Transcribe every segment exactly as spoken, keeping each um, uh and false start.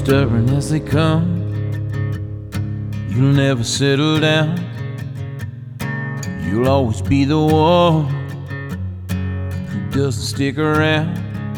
stubborn as they come, you'll never settle down. You'll always be the one who doesn't stick around.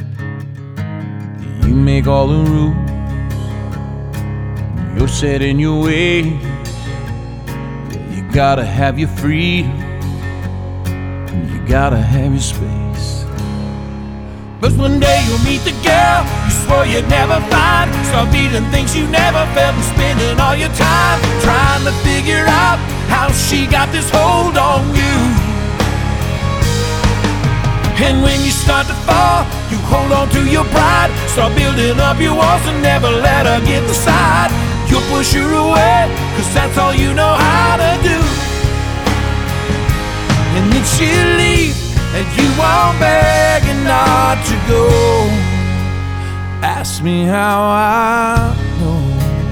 You make all the rules, you're set in your way. You gotta have your freedom, you gotta have your space. But one day you'll meet the girl you swore you'd never find. Start feeling things you never felt and spending all your time trying to figure out how she got this hold on you. And when you start to fall, you hold on to your pride. Start building up your walls and never let her get inside. You'll push her away, cause that's all you know how to do. And then she'll leave, and you won't beg her not to go. Ask me how I know.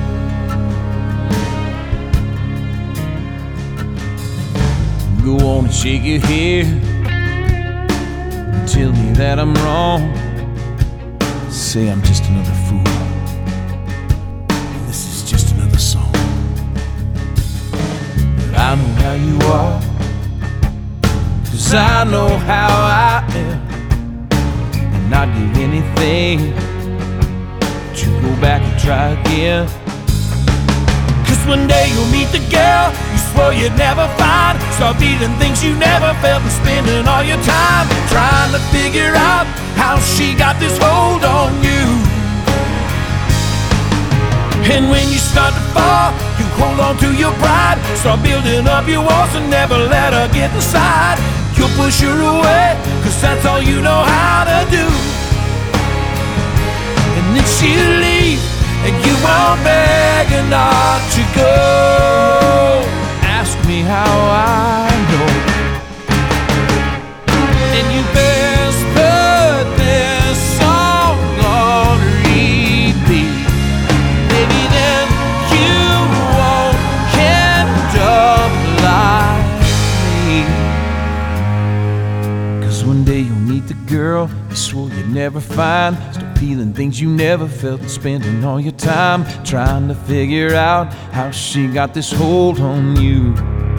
Go on and shake your head and tell me that I'm wrong. Say I'm just another fool, this is just another song. But I know how you are, cause I know how I am. And I'd give anything to go back and try again. Cause one day you'll meet the girl you swore you'd never find. Start feeling things you never felt and spending all your time trying to figure out how she got this hold on you. And when you start to fall, you hold on to your pride. Start building up your walls and never let her get inside. You'll push her away, cause that's all you know how to do. And then she'll leave, and you won't beg her not to go. Ask me how I know. And you best put this song on repeat. Maybe then you won't end up like me. Cause one day you'll meet the girl you swore you'd never find. Start feeling things you never felt and spending all your time trying to figure out how she got this hold on you.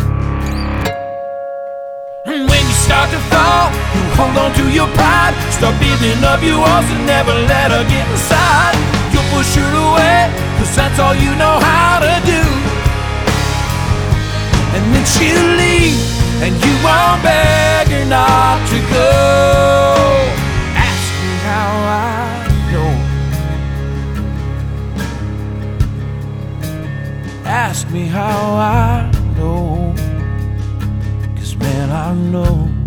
And when you start to fall, you hold on to your pride. Start building up your walls and never let her get inside. You'll push her away, cause that's all you know how to do. And then she'll leave, and you won't beg her not to go. Ask me how I know. Ask me how I know. Cause man, I know.